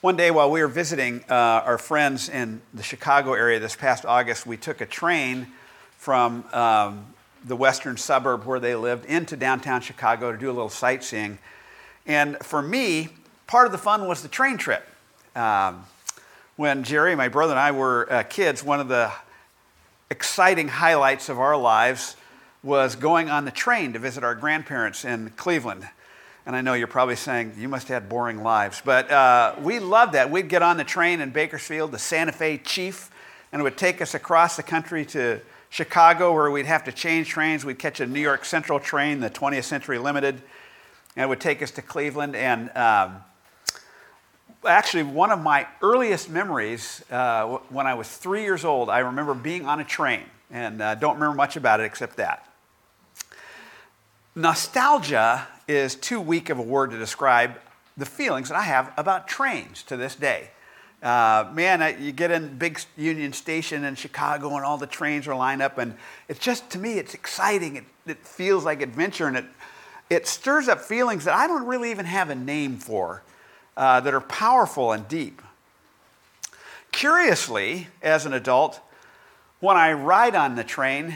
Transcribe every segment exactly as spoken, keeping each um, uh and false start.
One day while we were visiting uh, our friends in the Chicago area this past August, we took a train from um, the western suburb where they lived into downtown Chicago to do a little sightseeing. And for me, part of the fun was the train trip. Um, when Jerry, my brother, and I were uh, kids, one of the exciting highlights of our lives was going on the train to visit our grandparents in Cleveland. And I know you're probably saying, you must have had boring lives. But uh, we loved that. We'd get on the train in Bakersfield, the Santa Fe Chief, and it would take us across the country to Chicago, where we'd have to change trains. We'd catch a New York Central train, the twentieth Century Limited, and it would take us to Cleveland. And um, actually, one of my earliest memories, uh, when I was three years old, I remember being on a train, and uh, don't remember much about it except that. Nostalgia is too weak of a word to describe the feelings that I have about trains to this day. Uh, man, I, you get in big Union Station in Chicago and all the trains are lined up, and it's just, to me, it's exciting. It, it feels like adventure, and it, it stirs up feelings that I don't really even have a name for, uh, that are powerful and deep. Curiously, as an adult, when I ride on the train,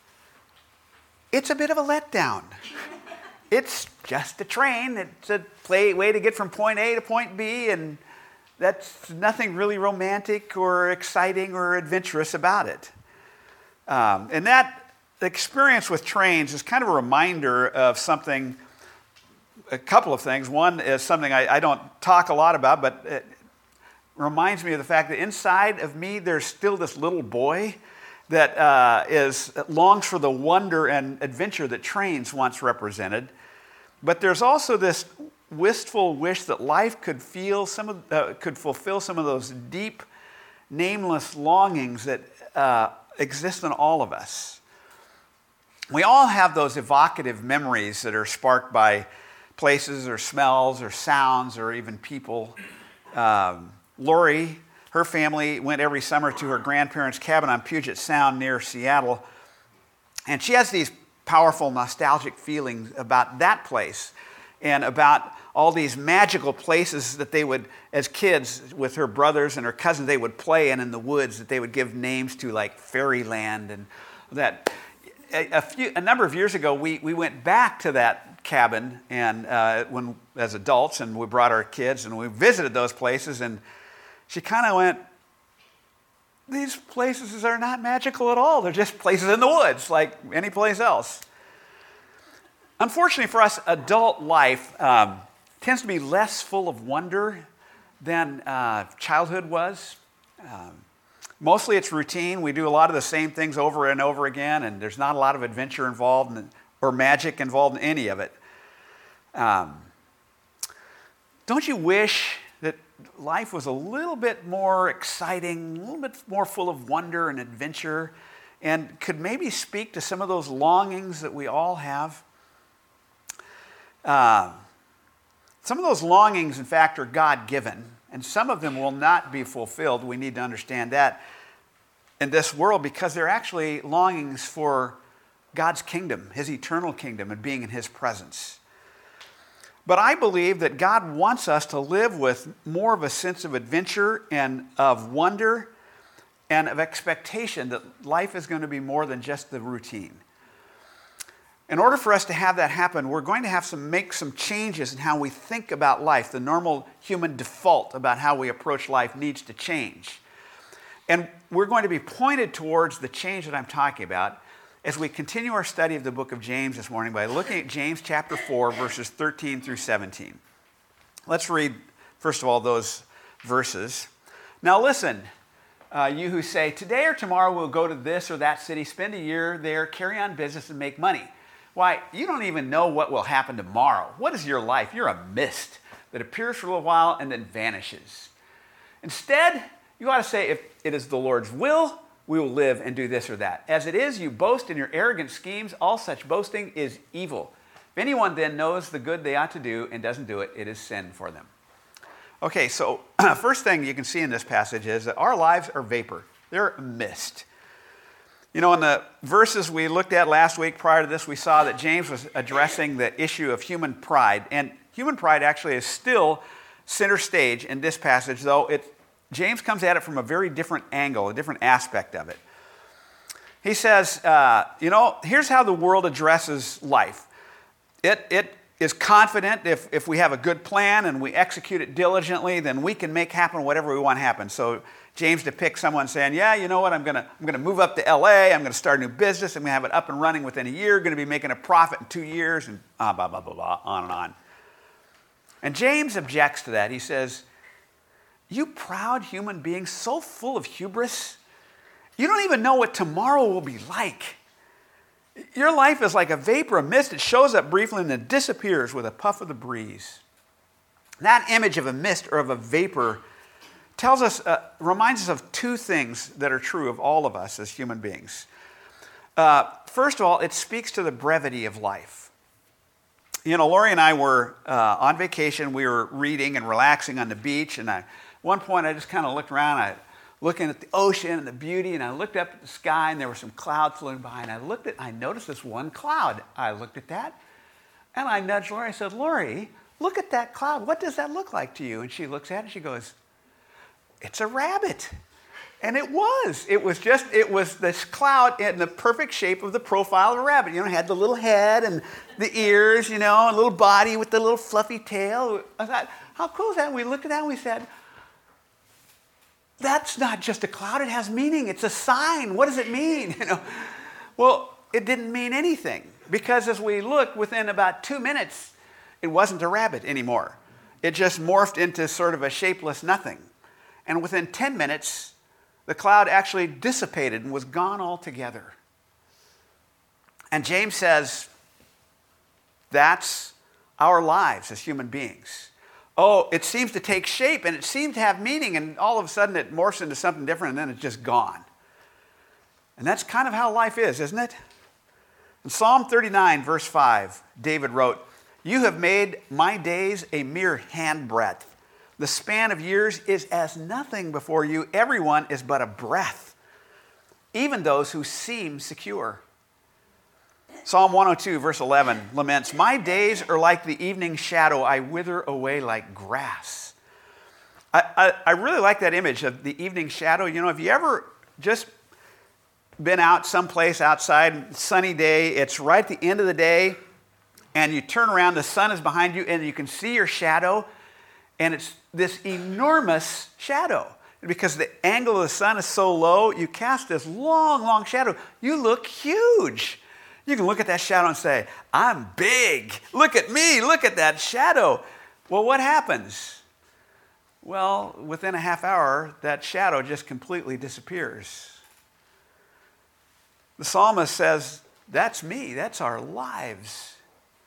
it's a bit of a letdown. It's just a train. It's a play, way to get from point A to point B, and that's nothing really romantic or exciting or adventurous about it. Um, and that experience with trains is kind of a reminder of something, a couple of things. One is something I, I don't talk a lot about, but it reminds me of the fact that inside of me there's still this little boy that uh, is that longs for the wonder and adventure that trains once represented. But there's also this wistful wish that life could feel some of, uh, could fulfill some of those deep, nameless longings that uh, exist in all of us. We all have those evocative memories that are sparked by places or smells or sounds or even people. Um, Lori, her family went every summer to her grandparents' cabin on Puget Sound near Seattle, and she has these powerful nostalgic feelings about that place and about all these magical places that they would, as kids with her brothers and her cousins, they would play in in the woods that they would give names to, like Fairyland and that. A, a, few, a number of years ago, we, we went back to that cabin and uh, when as adults, and we brought our kids and we visited those places, and she kind of went, these places are not magical at all. They're just places in the woods, like any place else. Unfortunately for us, adult life um, tends to be less full of wonder than uh, childhood was. Um, mostly it's routine. We do a lot of the same things over and over again, and there's not a lot of adventure involved in, or magic involved in any of it. Um, don't you wish that life was a little bit more exciting, a little bit more full of wonder and adventure, and could maybe speak to some of those longings that we all have? Uh, some of those longings, in fact, are God-given, and some of them will not be fulfilled. We need to understand that in this world, because they're actually longings for God's kingdom, his eternal kingdom, and being in his presence. But I believe that God wants us to live with more of a sense of adventure and of wonder and of expectation that life is going to be more than just the routine. In order for us to have that happen, we're going to have to make some changes in how we think about life. The normal human default about how we approach life needs to change. And we're going to be pointed towards the change that I'm talking about as we continue our study of the book of James this morning by looking at James chapter four, verses thirteen through seventeen. Let's read, first of all, those verses. Now listen, uh, you who say, today or tomorrow we'll go to this or that city, spend a year there, carry on business, and make money. Why, you don't even know what will happen tomorrow. What is your life? You're a mist that appears for a little while and then vanishes. Instead, you ought to say, if it is the Lord's will, we will live and do this or that. As it is, you boast in your arrogant schemes. All such boasting is evil. If anyone then knows the good they ought to do and doesn't do it, it is sin for them. Okay, so first thing you can see in this passage is that our lives are vapor. They're mist. You know, in the verses we looked at last week prior to this, we saw that James was addressing the issue of human pride. And human pride actually is still center stage in this passage, though it, James comes at it from a very different angle, a different aspect of it. He says, uh, you know, here's how the world addresses life. It, it is confident if, if we have a good plan and we execute it diligently, then we can make happen whatever we want happen. So James depicts someone saying, yeah, you know what, I'm going to I'm gonna move up to L A, I'm going to start a new business, I'm going to have it up and running within a year, going to be making a profit in two years, and ah, blah, blah, blah, blah, on and on. And James objects to that. He says, you proud human beings, so full of hubris, you don't even know what tomorrow will be like. Your life is like a vapor, a mist. It shows up briefly and then disappears with a puff of the breeze. That image of a mist or of a vapor tells us, uh, reminds us of two things that are true of all of us as human beings. Uh, first of all, it speaks to the brevity of life. You know, Lori and I were uh, on vacation. We were reading and relaxing on the beach, and I, at one point I just kind of looked around. I looking at the ocean and the beauty, and I looked up at the sky, and there were some clouds floating by, and I looked at, I noticed this one cloud. I looked at that, and I nudged Lori. I said, Lori, look at that cloud. What does that look like to you? And she looks at it, and she goes, it's a rabbit. And it was. It was just, it was this cloud in the perfect shape of the profile of a rabbit. You know, it had the little head and the ears, you know, and a little body with the little fluffy tail. I thought, how cool is that? And we looked at that, and we said, that's not just a cloud, it has meaning. It's a sign. What does it mean? You know, well, it didn't mean anything, because as we looked, within about two minutes, it wasn't a rabbit anymore. It just morphed into sort of a shapeless nothing. And within ten minutes, the cloud actually dissipated and was gone altogether. And James says, that's our lives as human beings. Oh, it seems to take shape and it seems to have meaning, and all of a sudden it morphs into something different, and then it's just gone. And that's kind of how life is, isn't it? In Psalm thirty-nine, verse five, David wrote, you have made my days a mere handbreadth. The span of years is as nothing before you. Everyone is but a breath, even those who seem secure. Psalm one oh two, verse eleven, laments, my days are like the evening shadow. I wither away like grass. I, I, I really like that image of the evening shadow. You know, have you ever just been out someplace outside, sunny day, it's right at the end of the day, and you turn around, the sun is behind you, and you can see your shadow, and it's this enormous shadow. Because the angle of the sun is so low, you cast this long, long shadow. You look huge. You can look at that shadow and say, I'm big. Look at me. Look at that shadow. Well, what happens? Well, within a half hour, that shadow just completely disappears. The psalmist says, that's me. That's our lives.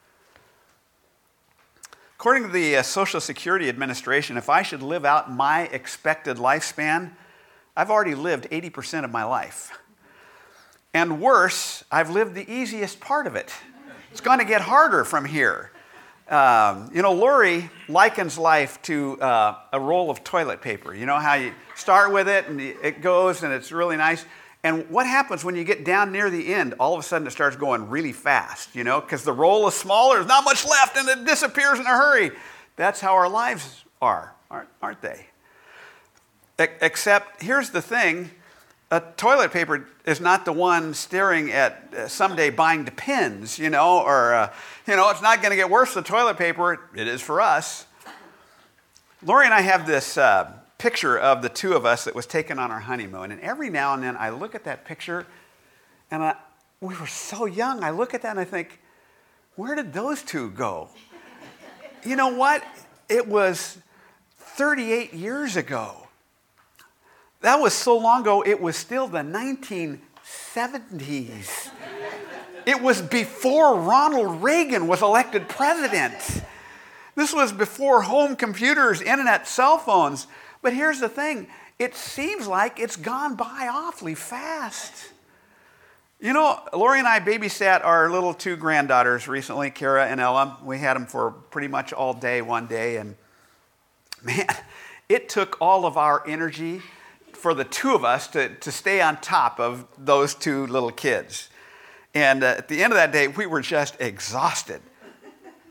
According to the uh, Social Security Administration, if I should live out my expected lifespan, I've already lived eighty percent of my life. And worse, I've lived the easiest part of it. It's going to get harder from here. Um, you know, Lori likens life to uh, a roll of toilet paper. You know how you start with it and it goes and it's really nice. And what happens when you get down near the end? All of a sudden it starts going really fast, you know, because the roll is smaller, there's not much left, and it disappears in a hurry. That's how our lives are, aren't, aren't they? E- except, here's the thing. A toilet paper is not the one staring at uh, someday buying Depends, you know, or, uh, you know, it's not going to get worse than toilet paper. It is for us. Lori and I have this uh, picture of the two of us that was taken on our honeymoon. And every now and then I look at that picture, and I, we were so young. I look at that and I think, where did those two go? You know what? It was thirty-eight years ago. That was so long ago, it was still the nineteen seventies. It was before Ronald Reagan was elected president. This was before home computers, internet, cell phones. But here's the thing. It seems like it's gone by awfully fast. You know, Lori and I babysat our little two granddaughters recently, Kara and Ella. We had them for pretty much all day one day. And man, it took all of our energy for the two of us to, to stay on top of those two little kids. And uh, at the end of that day, we were just exhausted.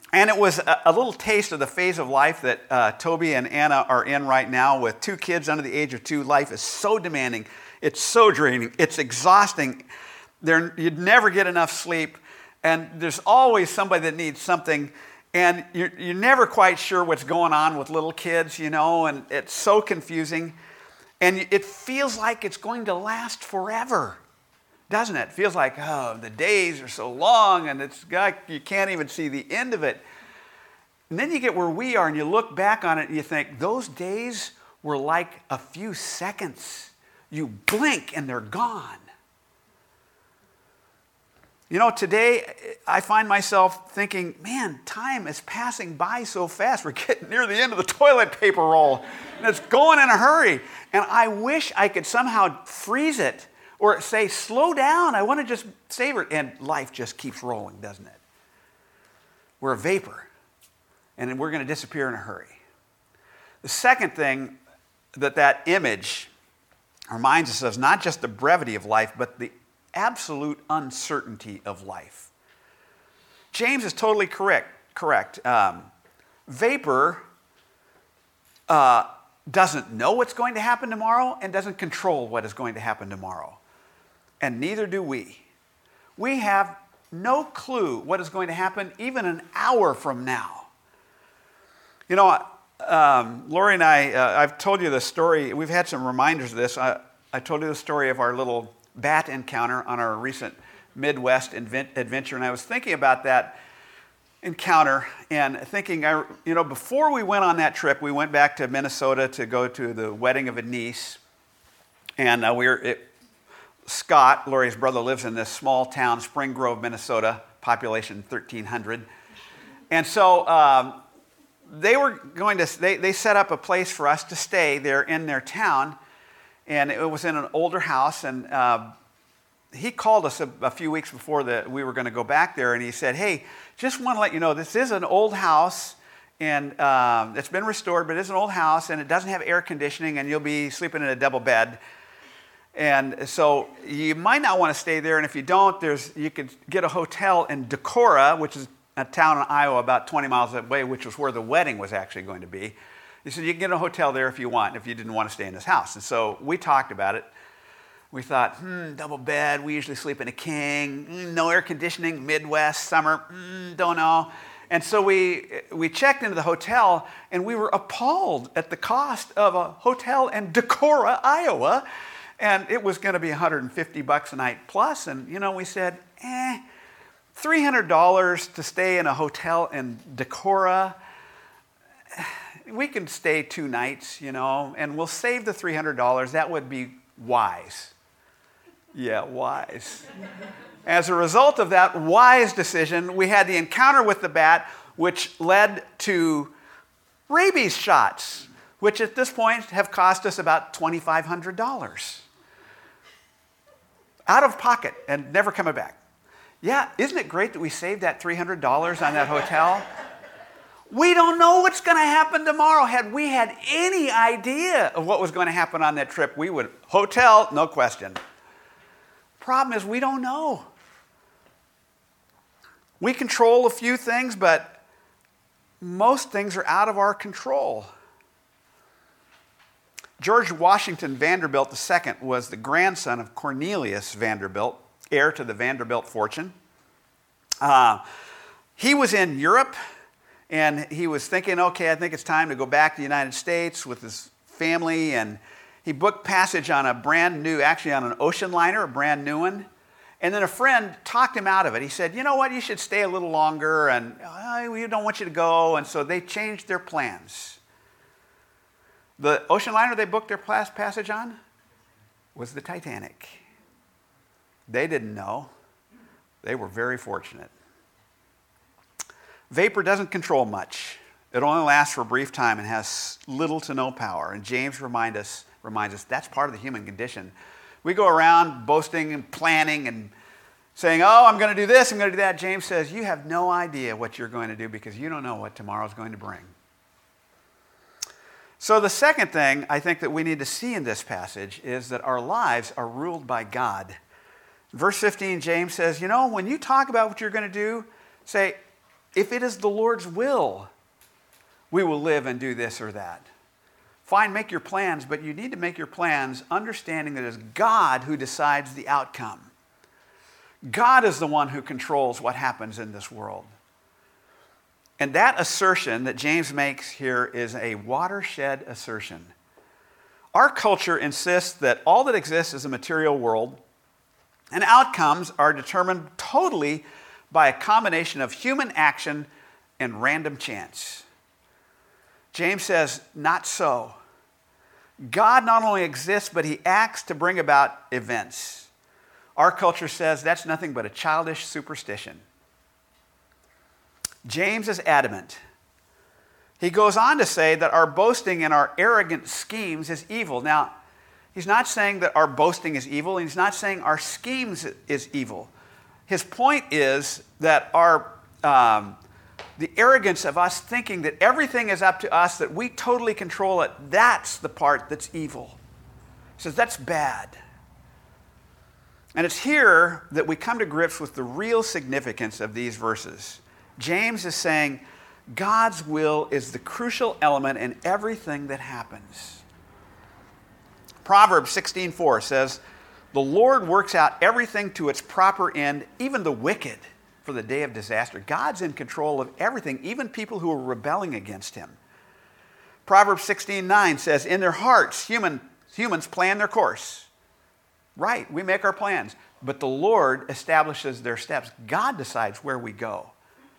And it was a, a little taste of the phase of life that uh, Toby and Anna are in right now with two kids under the age of two. Life is so demanding. It's so draining. It's exhausting. They're, you'd never get enough sleep. And there's always somebody that needs something. And you're, you're never quite sure what's going on with little kids, you know, and it's so confusing. And it feels like it's going to last forever, doesn't it? It feels like, oh, the days are so long and it's like you can't even see the end of it. And then you get where we are and you look back on it and you think, those days were like a few seconds. You blink and they're gone. You know, today I find myself thinking, man, time is passing by so fast. We're getting near the end of the toilet paper roll and it's going in a hurry. And I wish I could somehow freeze it or say, slow down, I want to just savor it. And life just keeps rolling, doesn't it? We're a vapor, and we're going to disappear in a hurry. The second thing that that image reminds us of is not just the brevity of life, but the absolute uncertainty of life. James is totally correct. Correct. Um, vapor uh, doesn't know what's going to happen tomorrow and doesn't control what is going to happen tomorrow. And neither do we. We have no clue what is going to happen even an hour from now. You know, um, Lori and I, uh, I've told you the story. We've had some reminders of this. I, I told you the story of our little bat encounter on our recent Midwest adventure. And I was thinking about that encounter and thinking, I, you know, before we went on that trip, we went back to Minnesota to go to the wedding of a niece. And uh, we were... It, Scott, Lori's brother, lives in this small town, Spring Grove, Minnesota, population thirteen hundred. And so um, they were going to, they, they set up a place for us to stay there in their town. And it was in an older house. And uh, he called us a, a few weeks before the, we were going to go back there. And he said, hey, just want to let you know, this is an old house. And um, it's been restored, but it's an old house. And it doesn't have air conditioning. And you'll be sleeping in a double bed. And so you might not want to stay there, and if you don't, there's you could get a hotel in Decorah, which is a town in Iowa about twenty miles away, which was where the wedding was actually going to be. He said you can get a hotel there if you want, if you didn't want to stay in this house. And so we talked about it. We thought, hmm, double bed, we usually sleep in a king, mm, no air conditioning, Midwest, summer, mm, don't know. And so we we checked into the hotel, and we were appalled at the cost of a hotel in Decorah, Iowa. And it was going to be one hundred fifty bucks a night plus. And, you know, we said, eh, three hundred dollars to stay in a hotel in Decorah. We can stay two nights, you know, and we'll save the three hundred dollars. That would be wise. Yeah, wise. As a result of that wise decision, we had the encounter with the bat, which led to rabies shots, which at this point have cost us about twenty-five hundred dollars. Out of pocket and never coming back. Yeah, isn't it great that we saved that three hundred dollars on that hotel? We don't know what's going to happen tomorrow. Had we had any idea of what was going to happen on that trip, we would, hotel, no question. Problem is, we don't know. We control a few things, but most things are out of our control. George Washington Vanderbilt the Second was the grandson of Cornelius Vanderbilt, heir to the Vanderbilt fortune. Uh, he was in Europe, and he was thinking, okay, I think it's time to go back to the United States with his family, and he booked passage on a brand new, actually on an ocean liner, a brand new one. And then a friend talked him out of it. He said, you know what, you should stay a little longer, and oh, we don't want you to go. And so they changed their plans. The ocean liner they booked their passage on was the Titanic. They didn't know. They were very fortunate. Vapor doesn't control much. It only lasts for a brief time and has little to no power. And James remind us, reminds us that's part of the human condition. We go around boasting and planning and saying, oh, I'm going to do this, I'm going to do that. James says, you have no idea what you're going to do because you don't know what tomorrow's going to bring. So the second thing I think that we need to see in this passage is that our lives are ruled by God. Verse fifteen, James says, you know, when you talk about what you're going to do, say, if it is the Lord's will, we will live and do this or that. Fine, make your plans, but you need to make your plans understanding that it is God who decides the outcome. God is the one who controls what happens in this world. And that assertion that James makes here is a watershed assertion. Our culture insists that all that exists is a material world, and outcomes are determined totally by a combination of human action and random chance. James says, not so. God not only exists, but he acts to bring about events. Our culture says that's nothing but a childish superstition. James is adamant. He goes on to say that our boasting and our arrogant schemes is evil. Now, he's not saying that our boasting is evil, and he's not saying our schemes is evil. His point is that our um, the arrogance of us thinking that everything is up to us, that we totally control it, that's the part that's evil. He says that's bad. And it's here that we come to grips with the real significance of these verses. James is saying God's will is the crucial element in everything that happens. Proverbs sixteen four says, the Lord works out everything to its proper end, even the wicked for the day of disaster. God's in control of everything, even people who are rebelling against him. Proverbs sixteen nine says, in their hearts, human, humans plan their course. Right, we make our plans, but the Lord establishes their steps. God decides where we go.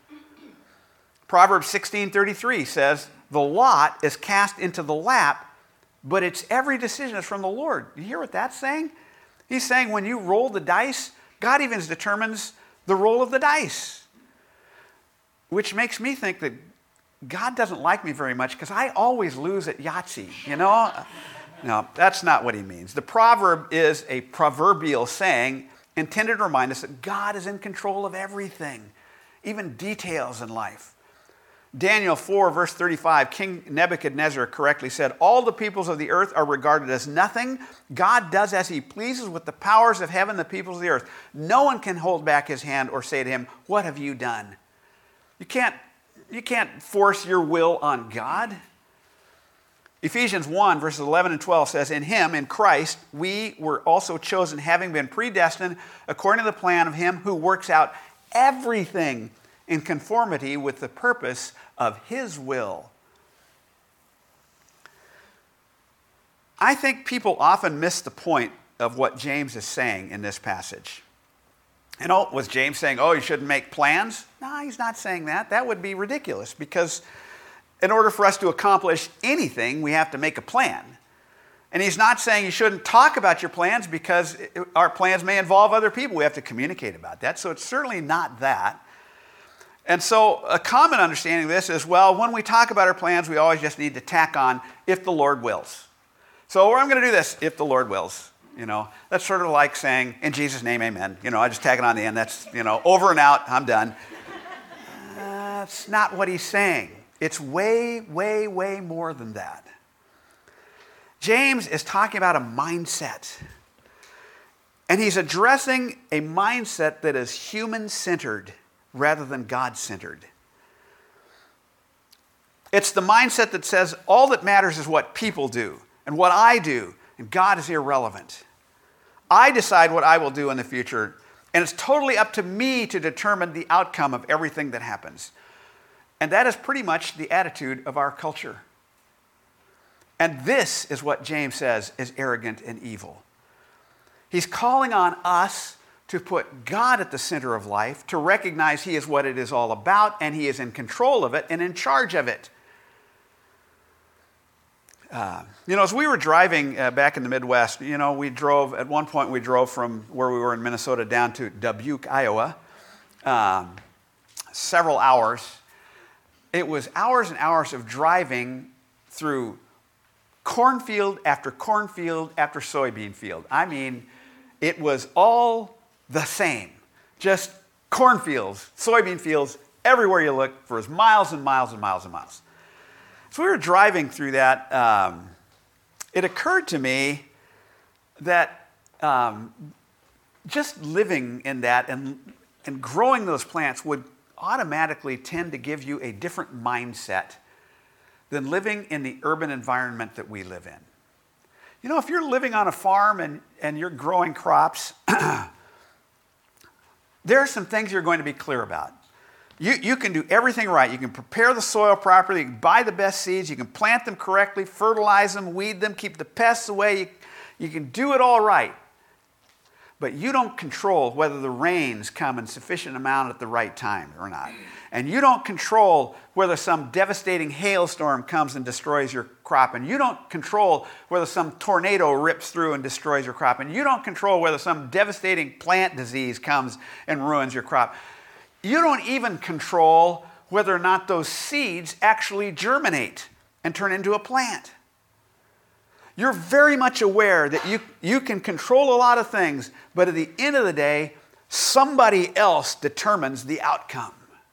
Proverbs sixteen thirty-three says, the lot is cast into the lap, but its every decision is from the Lord. You hear what that's saying? He's saying when you roll the dice, God even determines the roll of the dice. Which makes me think that God doesn't like me very much because I always lose at Yahtzee, you know? No, that's not what he means. The proverb is a proverbial saying intended to remind us that God is in control of everything, even details in life. Daniel four, verse thirty-five, King Nebuchadnezzar correctly said, all the peoples of the earth are regarded as nothing. God does as he pleases with the powers of heaven, the peoples of the earth. No one can hold back his hand or say to him, what have you done? You can't, you can't force your will on God. Ephesians one, verses eleven and twelve says, in him, in Christ, we were also chosen, having been predestined according to the plan of him who works out everything in conformity with the purpose of his will. I think people often miss the point of what James is saying in this passage. You know, was James saying, oh, you shouldn't make plans? No, he's not saying that. That would be ridiculous because in order for us to accomplish anything, we have to make a plan. And he's not saying you shouldn't talk about your plans because our plans may involve other people. We have to communicate about that. So it's certainly not that. And so a common understanding of this is, well, when we talk about our plans, we always just need to tack on, if the Lord wills. So I'm going to do this, if the Lord wills. You know, that's sort of like saying, in Jesus' name, amen. You know, I just tag it on the end. That's, you know, over and out, I'm done. That's not what he's saying. It's way, way, way more than that. James is talking about a mindset. And he's addressing a mindset that is human-centered rather than God-centered. It's the mindset that says all that matters is what people do and what I do, and God is irrelevant. I decide what I will do in the future, and it's totally up to me to determine the outcome of everything that happens. And that is pretty much the attitude of our culture. And this is what James says is arrogant and evil. He's calling on us to put God at the center of life, to recognize he is what it is all about, and he is in control of it and in charge of it. Uh, you know, as we were driving uh, back in the Midwest, you know, we drove, at one point we drove from where we were in Minnesota down to Dubuque, Iowa, um, several hours. It was hours and hours of driving through cornfield after cornfield after soybean field. I mean, it was all the same. Just cornfields, soybean fields, everywhere you look for miles and miles and miles and miles. So we were driving through that. Um, it occurred to me that um, just living in that and, and growing those plants would automatically tend to give you a different mindset than living in the urban environment that we live in. You know, if you're living on a farm and, and you're growing crops, there are some things you're going to be clear about. You, you can do everything right. You can prepare the soil properly, you can buy the best seeds, you can plant them correctly, fertilize them, weed them, keep the pests away. You, you can do it all right. But you don't control whether the rains come in sufficient amount at the right time or not. And you don't control whether some devastating hailstorm comes and destroys your crop. And you don't control whether some tornado rips through and destroys your crop. And you don't control whether some devastating plant disease comes and ruins your crop. You don't even control whether or not those seeds actually germinate and turn into a plant. You're very much aware that you, you can control a lot of things, but at the end of the day, somebody else determines the outcome.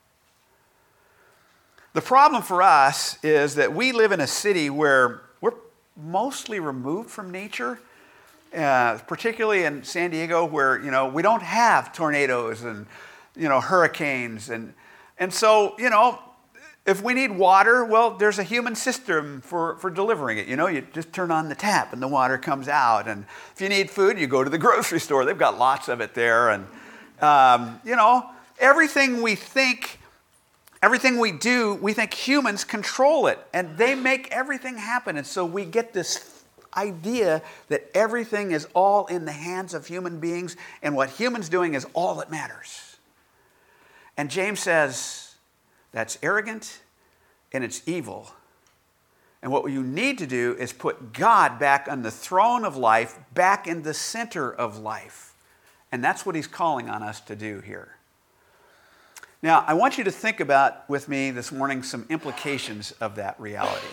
The problem for us is that we live in a city where we're mostly removed from nature, uh, particularly in San Diego, where, you know, we don't have tornadoes and, you know, hurricanes. And, and so, you know, if we need water, well, there's a human system for, for delivering it. You know, you just turn on the tap and the water comes out. And if you need food, you go to the grocery store. They've got lots of it there. And, um, you know, everything we think, everything we do, we think humans control it. And they make everything happen. And so we get this idea that everything is all in the hands of human beings. And what humans doing is all that matters. And James says, that's arrogant and it's evil. And what you need to do is put God back on the throne of life, back in the center of life. And that's what he's calling on us to do here. Now, I want you to think about with me this morning some implications of that reality.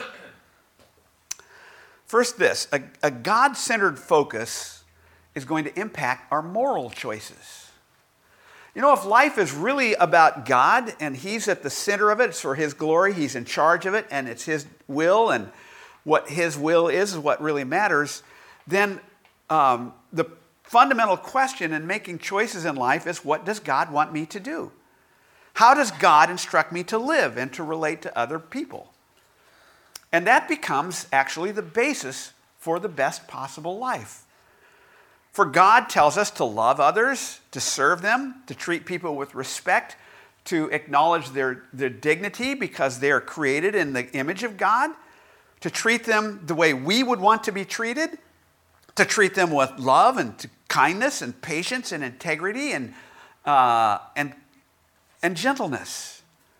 First, this, a, a God-centered focus is going to impact our moral choices. You know, if life is really about God and he's at the center of it, it's for his glory, he's in charge of it, and it's his will, and what his will is is what really matters, then um, the fundamental question in making choices in life is, what does God want me to do? How does God instruct me to live and to relate to other people? And that becomes actually the basis for the best possible life. For God tells us to love others, to serve them, to treat people with respect, to acknowledge their, their dignity because they are created in the image of God, to treat them the way we would want to be treated, to treat them with love and to kindness and patience and integrity and, uh, and, and gentleness.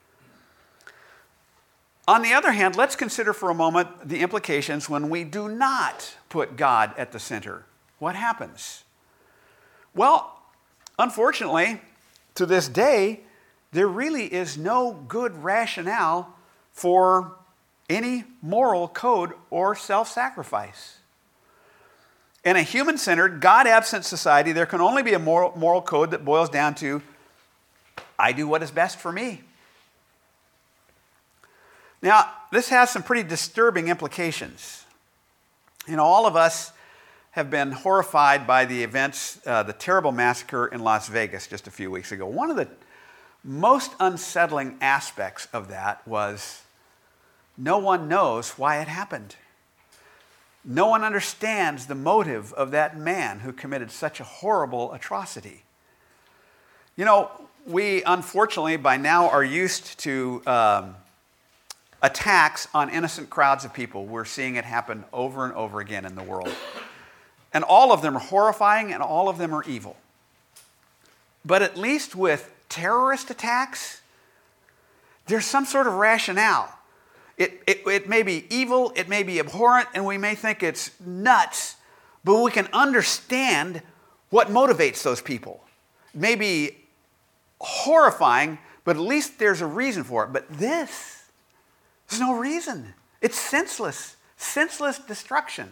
On the other hand, let's consider for a moment the implications when we do not put God at the center. What happens? Well, unfortunately, to this day, there really is no good rationale for any moral code or self-sacrifice. In a human-centered, God-absent society, there can only be a moral, moral code that boils down to, I do what is best for me. Now, this has some pretty disturbing implications. You know, all of us have been horrified by the events, uh, the terrible massacre in Las Vegas just a few weeks ago. One of the most unsettling aspects of that was no one knows why it happened. No one understands the motive of that man who committed such a horrible atrocity. You know, we unfortunately by now are used to um, attacks on innocent crowds of people. We're seeing it happen over and over again in the world. And all of them are horrifying and all of them are evil. But at least with terrorist attacks, there's some sort of rationale. It, it, it may be evil, it may be abhorrent, and we may think it's nuts, but we can understand what motivates those people. It may be horrifying, but at least there's a reason for it. But this, there's no reason. It's senseless, senseless destruction.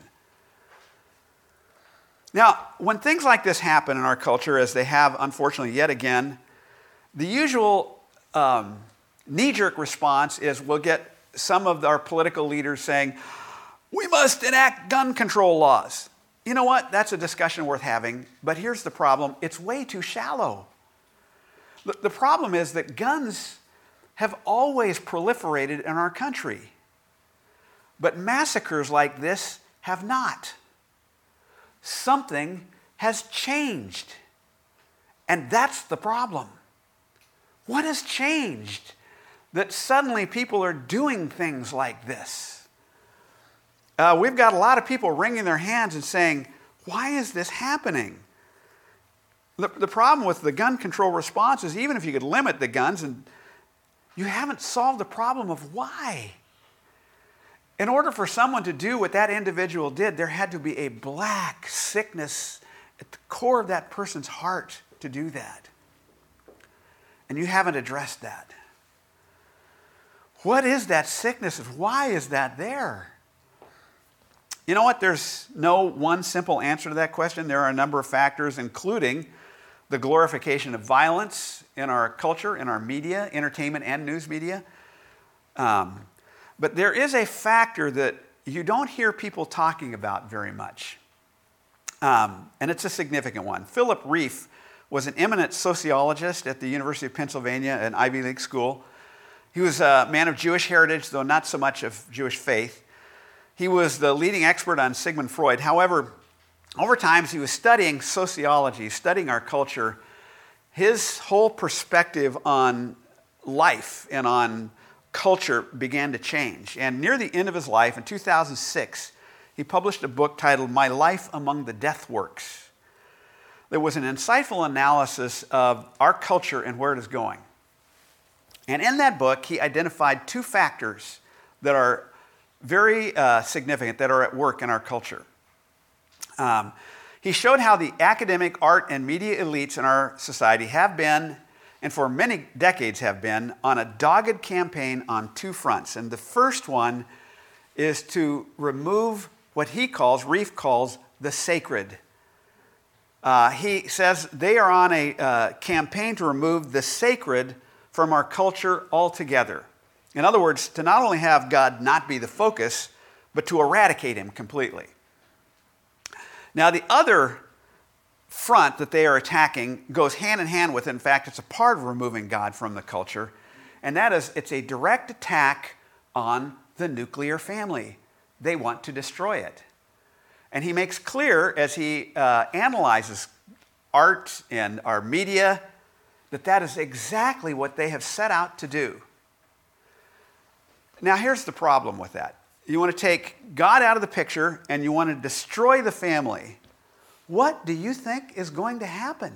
Now, when things like this happen in our culture, as they have, unfortunately, yet again, the usual um, knee-jerk response is we'll get some of our political leaders saying, we must enact gun control laws. You know what? That's a discussion worth having, but here's the problem. It's way too shallow. The, the problem is that guns have always proliferated in our country, but massacres like this have not. Something has changed, and that's the problem. What has changed that suddenly people are doing things like this? Uh, we've got a lot of people wringing their hands and saying, why is this happening? The, the problem with the gun control response is even if you could limit the guns, and you haven't solved the problem of why. In order for someone to do what that individual did, there had to be a black sickness at the core of that person's heart to do that. And you haven't addressed that. What is that sickness? Why is that there? You know what? There's no one simple answer to that question. There are a number of factors, including the glorification of violence in our culture, in our media, entertainment and news media. Um, but there is a factor that you don't hear people talking about very much. Um, and it's a significant one. Philip Rieff was an eminent sociologist at the University of Pennsylvania, an Ivy League school. He was a man of Jewish heritage, though not so much of Jewish faith. He was the leading expert on Sigmund Freud. However, over time, as he was studying sociology, studying our culture, his whole perspective on life and on culture began to change. And near the end of his life, in two thousand six, he published a book titled My Life Among the Death Works. There was an insightful analysis of our culture and where it is going. And in that book, he identified two factors that are very uh, significant, that are at work in our culture. Um, he showed how the academic, art, and media elites in our society have been, and for many decades have been, on a dogged campaign on two fronts. And the first one is to remove what he calls, Rieff calls, the sacred. Uh, he says they are on a uh, campaign to remove the sacred from our culture altogether. In other words, to not only have God not be the focus, but to eradicate him completely. Now, the other front that they are attacking goes hand in hand with, in fact, it's a part of removing God from the culture, and that is it's a direct attack on the nuclear family. They want to destroy it. And he makes clear as he uh, analyzes art and our media that that is exactly what they have set out to do. Now, here's the problem with that. You want to take God out of the picture and you want to destroy the family. What do you think is going to happen?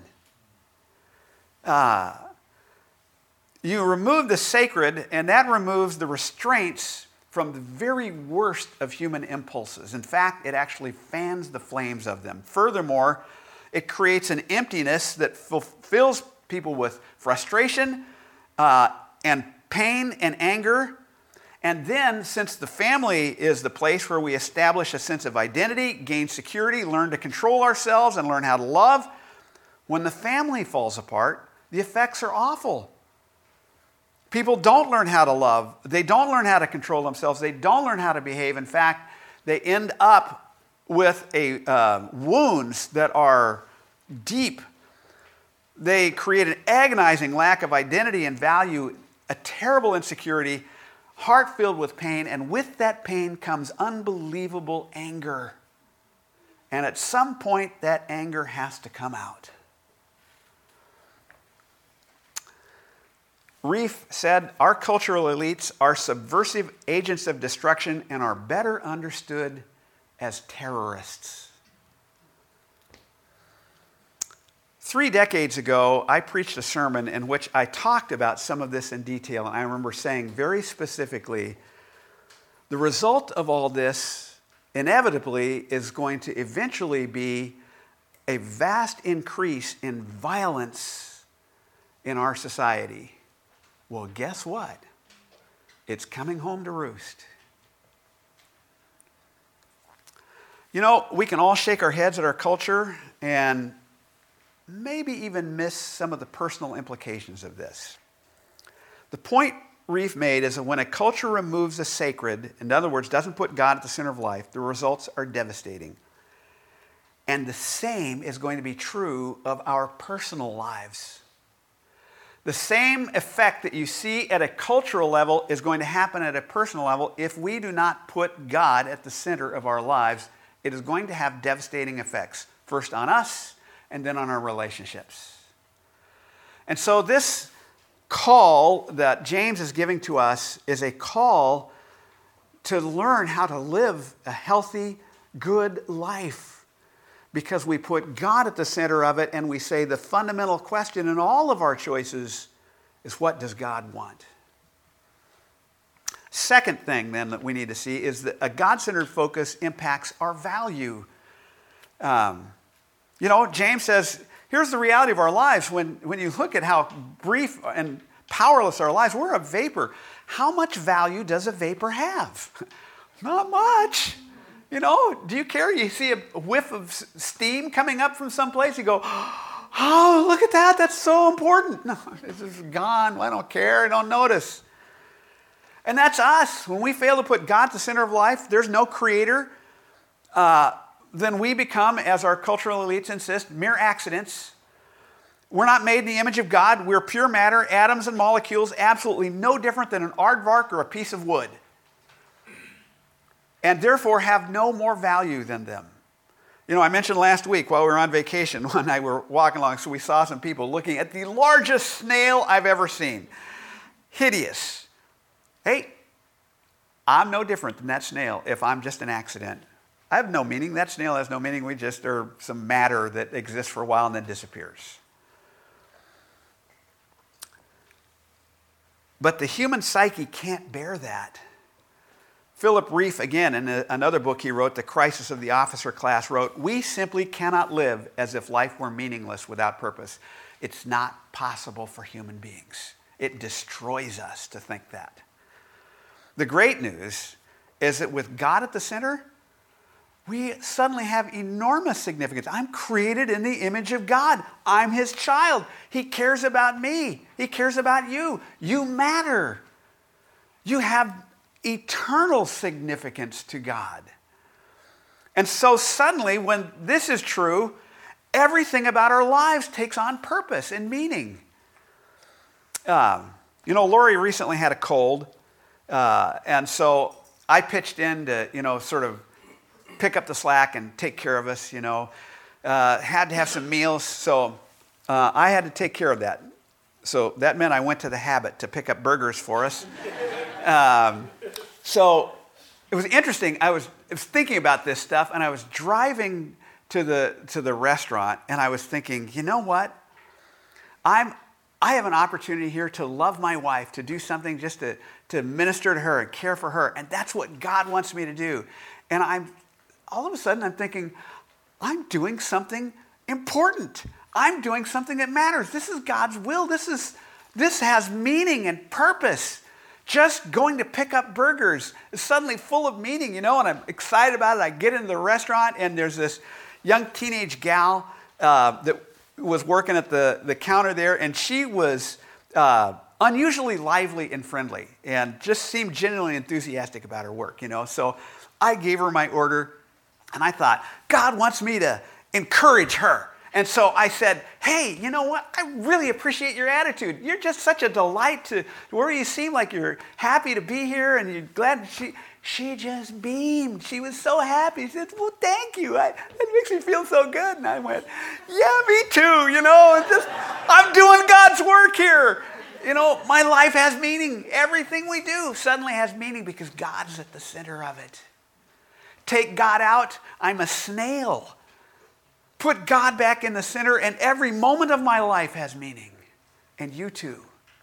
Uh, you remove the sacred, and that removes the restraints from the very worst of human impulses. In fact, it actually fans the flames of them. Furthermore, it creates an emptiness that fulfills people with frustration uh, and pain and anger. And then, since the family is the place where we establish a sense of identity, gain security, learn to control ourselves, and learn how to love, when the family falls apart, the effects are awful. People don't learn how to love. They don't learn how to control themselves. They don't learn how to behave. In fact, they end up with a, uh, wounds that are deep. They create an agonizing lack of identity and value, a terrible insecurity, heart filled with pain, and with that pain comes unbelievable anger. And at some point, that anger has to come out. Rieff said, our cultural elites are subversive agents of destruction and are better understood as terrorists. Three decades ago, I preached a sermon in which I talked about some of this in detail, and I remember saying very specifically, the result of all this inevitably is going to eventually be a vast increase in violence in our society. Well, guess what? It's coming home to roost. You know, we can all shake our heads at our culture and maybe even miss some of the personal implications of this. The point Rieff made is that when a culture removes the sacred, in other words, doesn't put God at the center of life, the results are devastating. And the same is going to be true of our personal lives. The same effect that you see at a cultural level is going to happen at a personal level. If we do not put God at the center of our lives, it is going to have devastating effects, first on us and then on our relationships. And so this call that James is giving to us is a call to learn how to live a healthy, good life. Because we put God at the center of it and we say the fundamental question in all of our choices is, what does God want? Second thing then that we need to see is that a God-centered focus impacts our value. Um, you know, James says, here's the reality of our lives. When, when you look at how brief and powerless our lives, we're a vapor. How much value does a vapor have? Not much. You know, do you care? You see a whiff of steam coming up from someplace, you go, oh, look at that, that's so important. No, it's just gone. I don't care, I don't notice. And that's us. When we fail to put God at the center of life, there's no creator, uh, then we become, as our cultural elites insist, mere accidents. We're not made in the image of God. We're pure matter, atoms and molecules, absolutely no different than an aardvark or a piece of wood. And therefore have no more value than them. You know, I mentioned last week while we were on vacation, one night we were walking along, so we saw some people looking at the largest snail I've ever seen. Hideous. Hey, I'm no different than that snail if I'm just an accident. I have no meaning. That snail has no meaning. We just are some matter that exists for a while and then disappears. But the human psyche can't bear that. Philip Reef, again, in a, another book he wrote, The Crisis of the Officer Class, wrote, we simply cannot live as if life were meaningless without purpose. It's not possible for human beings. It destroys us to think that. The great news is that with God at the center, we suddenly have enormous significance. I'm created in the image of God. I'm his child. He cares about me. He cares about you. You matter. You have eternal significance to God. And so suddenly, when this is true, everything about our lives takes on purpose and meaning. Um, you know, Lori recently had a cold, uh, and so I pitched in to, you know, sort of pick up the slack and take care of us, you know. Uh, had to have some meals, so uh, I had to take care of that. So that meant I went to the Habit to pick up burgers for us. Um, so it was interesting. I was, I was thinking about this stuff, and I was driving to the to the restaurant, and I was thinking, you know what? I'm I have an opportunity here to love my wife, to do something just to, to minister to her and care for her, and that's what God wants me to do. And I'm all of a sudden I'm thinking, I'm doing something important. I'm doing something that matters. This is God's will. This is this has meaning and purpose. Just going to pick up burgers is suddenly full of meaning, you know, and I'm excited about it. I get into the restaurant, and there's this young teenage gal uh, that was working at the, the counter there, and she was uh, unusually lively and friendly and just seemed genuinely enthusiastic about her work, you know. So I gave her my order, and I thought, God wants me to encourage her. And so I said, hey, you know what? I really appreciate your attitude. You're just such a delight to where you seem like you're happy to be here and you're glad. She she just beamed. She was so happy. She said, well, thank you. I, that makes me feel so good. And I went, yeah, me too. You know, it's just, I'm doing God's work here. You know, my life has meaning. Everything we do suddenly has meaning because God's at the center of it. Take God out, I'm a snail. Put God back in the center, and every moment of my life has meaning. And you too.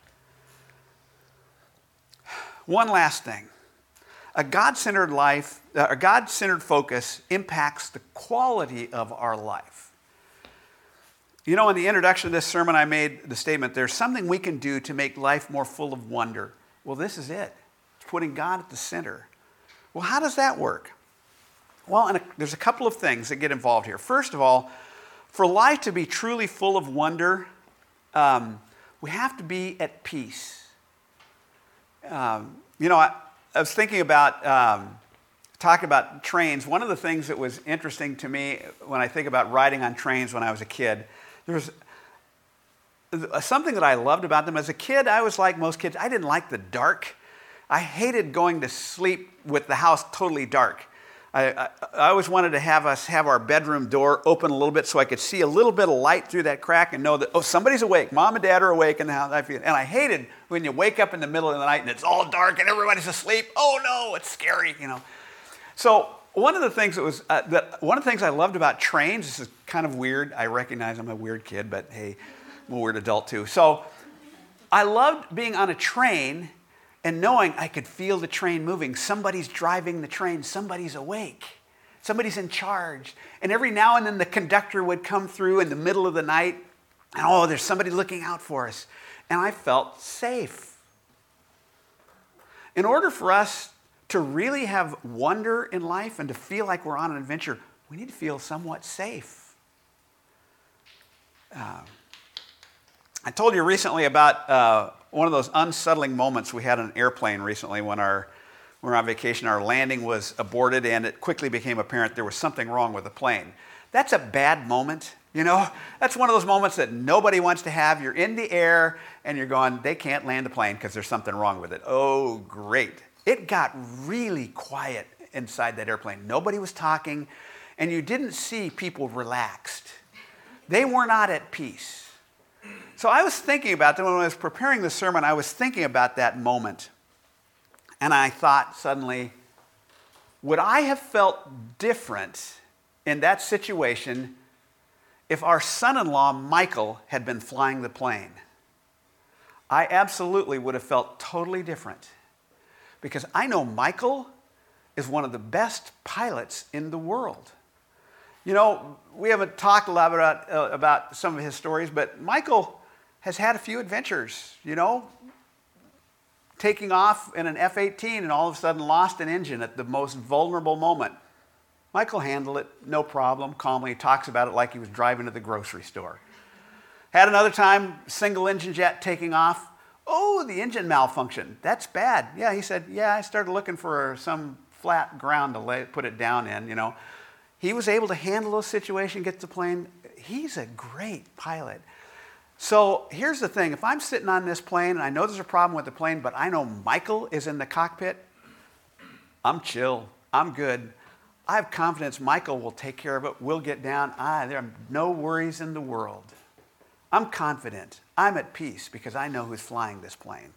One last thing. A God-centered life, a God-centered focus impacts the quality of our life. You know, in the introduction of this sermon, I made the statement, there's something we can do to make life more full of wonder. Well, this is it. It's putting God at the center. Well, how does that work? Well, and a, there's a couple of things that get involved here. First of all, for life to be truly full of wonder, um, we have to be at peace. Um, you know, I, I was thinking about um, talking about trains. One of the things that was interesting to me when I think about riding on trains when I was a kid, there was something that I loved about them, as a kid, I was like most kids. I didn't like the dark. I hated going to sleep with the house totally dark. I, I, I always wanted to have us have our bedroom door open a little bit so I could see a little bit of light through that crack and know that, oh, somebody's awake. Mom and Dad are awake in the house. I feel, and I hated when you wake up in the middle of the night and it's all dark and everybody's asleep. Oh, no, it's scary, you know. So one of the things that was, uh, that, one of the things I loved about trains, this is kind of weird. I recognize I'm a weird kid, but hey, I'm a weird adult too. So I loved being on a train and knowing I could feel the train moving. Somebody's driving the train. Somebody's awake. Somebody's in charge. And every now and then the conductor would come through in the middle of the night. And oh, there's somebody looking out for us. And I felt safe. In order for us to really have wonder in life and to feel like we're on an adventure, we need to feel somewhat safe. Uh, I told you recently about uh, one of those unsettling moments we had on an airplane recently when our we were on vacation. Our landing was aborted, and it quickly became apparent there was something wrong with the plane. That's a bad moment, you know? That's one of those moments that nobody wants to have. You're in the air, and you're going, they can't land the plane because there's something wrong with it. Oh, great. It got really quiet inside that airplane. Nobody was talking, and you didn't see people relaxed. They were not at peace. So I was thinking about that when I was preparing the sermon. I was thinking about that moment. And I thought suddenly, would I have felt different in that situation if our son-in-law, Michael, had been flying the plane? I absolutely would have felt totally different. Because I know Michael is one of the best pilots in the world. You know, we haven't talked a lot about, uh, about some of his stories, but Michael has had a few adventures, you know, taking off in an F eighteen and all of a sudden lost an engine at the most vulnerable moment. Michael handled it, no problem, calmly. He talks about it like he was driving to the grocery store. Had another time, single engine jet taking off. Oh, the engine malfunction. That's bad. Yeah, he said, yeah, I started looking for some flat ground to lay, put it down in, you know. He was able to handle those situations, get the plane. He's a great pilot. So here's the thing. If I'm sitting on this plane and I know there's a problem with the plane, but I know Michael is in the cockpit, I'm chill. I'm good. I have confidence Michael will take care of it. We'll get down. Ah, there are no worries in the world. I'm confident. I'm at peace because I know who's flying this plane.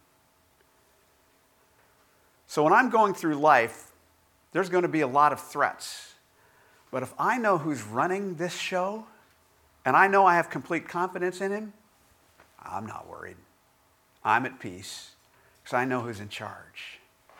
So when I'm going through life, there's going to be a lot of threats. But if I know who's running this show, and I know I have complete confidence in him, I'm not worried. I'm at peace because I know who's in charge.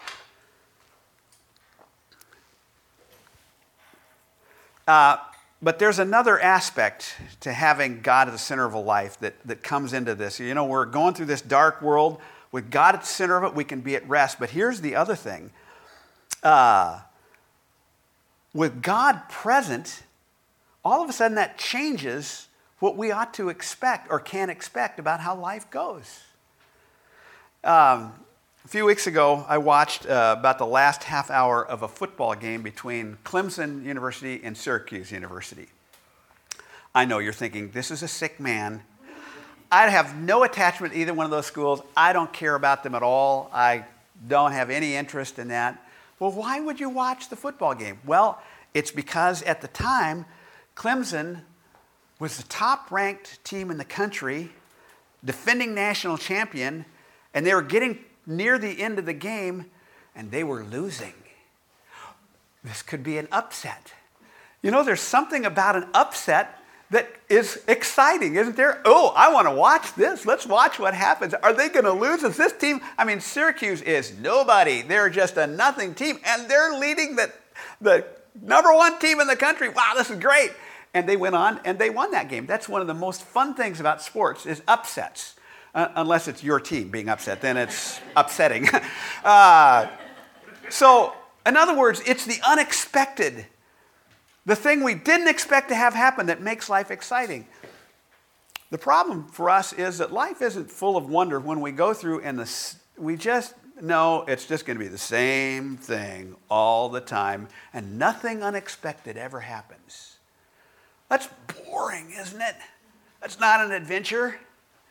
Uh, but there's another aspect to having God at the center of a life that, that comes into this. You know, we're going through this dark world. With God at the center of it, we can be at rest. But here's the other thing. Uh, with God present, all of a sudden that changes what we ought to expect or can expect about how life goes. Um, a few weeks ago, I watched uh, about the last half hour of a football game between Clemson University and Syracuse University. I know you're thinking, this is a sick man. I have no attachment to either one of those schools. I don't care about them at all. I don't have any interest in that. Well, why would you watch the football game? Well, it's because at the time, Clemson was the top-ranked team in the country, defending national champion, and they were getting near the end of the game, and they were losing. This could be an upset. You know, there's something about an upset that is exciting, isn't there? Oh, I want to watch this. Let's watch what happens. Are they going to lose? Is this team? I mean, Syracuse is nobody. They're just a nothing team, and they're leading the, the number one team in the country. Wow, this is great. And they went on and they won that game. That's one of the most fun things about sports is upsets. Uh, unless it's your team being upset, then it's upsetting. uh, so, in other words, it's the unexpected, the thing we didn't expect to have happen that makes life exciting. The problem for us is that life isn't full of wonder when we go through and the, we just know it's just going to be the same thing all the time and nothing unexpected ever happens. That's boring, isn't it? That's not an adventure.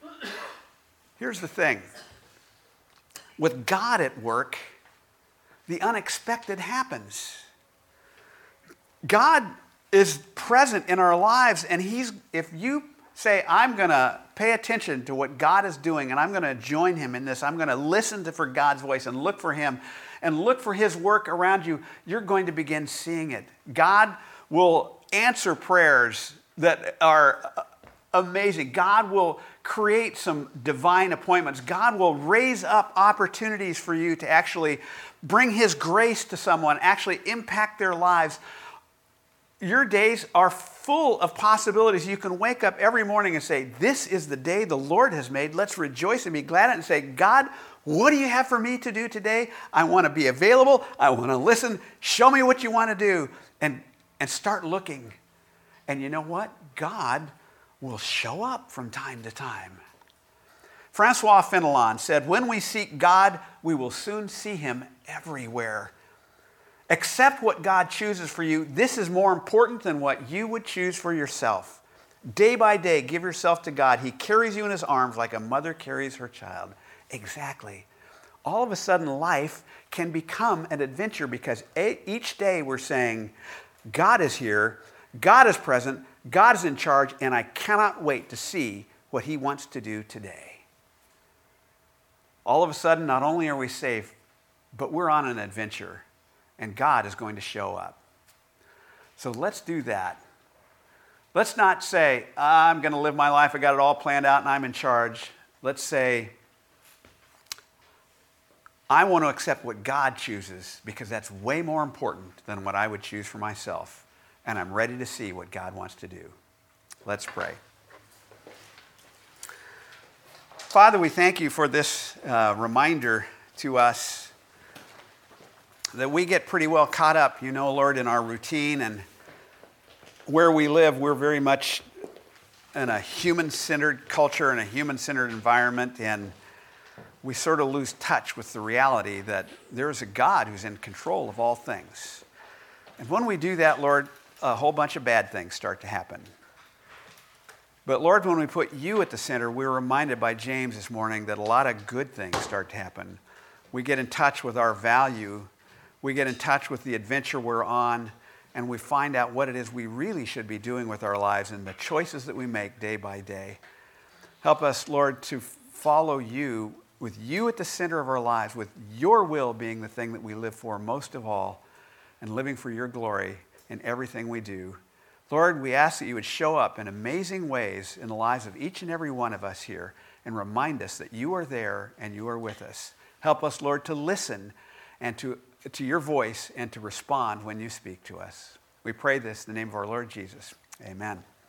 Here's the thing. With God at work, the unexpected happens. God is present in our lives, and he's, if you say, I'm going to pay attention to what God is doing, and I'm going to join him in this, I'm going to listen to, for God's voice and look for him, and look for his work around you, you're going to begin seeing it. God will answer prayers that are amazing. God will create some divine appointments. God will raise up opportunities for you to actually bring his grace to someone, actually impact their lives. Your days are full of possibilities. You can wake up every morning and say, this is the day the Lord has made. Let's rejoice and be glad in it and say, God, what do you have for me to do today? I want to be available. I want to listen. Show me what you want to do. And, and start looking. And you know what? God will show up from time to time. Francois Fenelon said, when we seek God, we will soon see him everywhere. Accept what God chooses for you. This is more important than what you would choose for yourself. Day by day, give yourself to God. He carries you in his arms like a mother carries her child. Exactly. All of a sudden, life can become an adventure because each day we're saying, God is here, God is present, God is in charge, and I cannot wait to see what he wants to do today. All of a sudden, not only are we safe, but we're on an adventure, and God is going to show up. So let's do that. Let's not say, I'm going to live my life, I got it all planned out, and I'm in charge. Let's say, I want to accept what God chooses because that's way more important than what I would choose for myself. And I'm ready to see what God wants to do. Let's pray. Father, we thank you for this uh, reminder to us that we get pretty well caught up, you know, Lord, in our routine and where we live. We're very much in a human-centered culture and a human-centered environment, and we sort of lose touch with the reality that there is a God who's in control of all things. And when we do that, Lord, a whole bunch of bad things start to happen. But Lord, when we put you at the center, we're reminded by James this morning that a lot of good things start to happen. We get in touch with our value. We get in touch with the adventure we're on, and we find out what it is we really should be doing with our lives and the choices that we make day by day. Help us, Lord, to follow you with you at the center of our lives, with your will being the thing that we live for most of all, and living for your glory in everything we do. Lord, we ask that you would show up in amazing ways in the lives of each and every one of us here and remind us that you are there and you are with us. Help us, Lord, to listen and to, to your voice and to respond when you speak to us. We pray this in the name of our Lord Jesus. Amen.